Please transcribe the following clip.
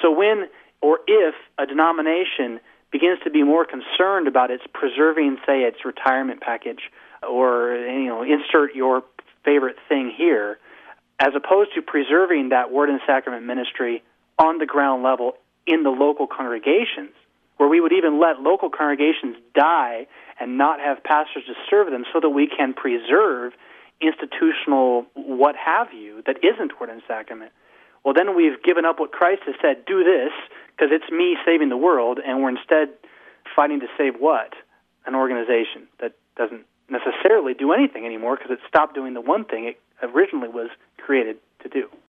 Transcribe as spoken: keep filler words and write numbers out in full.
So when or if a denomination begins to be more concerned about its preserving, say, its retirement package, or, you know, insert your favorite thing here, as opposed to preserving that word and sacrament ministry on the ground level in the local congregations, where we would even let local congregations die and not have pastors to serve them so that we can preserve institutional what have you that isn't word and sacrament. Well, then we've given up what Christ has said, do this, because it's me saving the world, and we're instead fighting to save what? An organization that doesn't necessarily do anything anymore because it stopped doing the one thing it originally was created to do.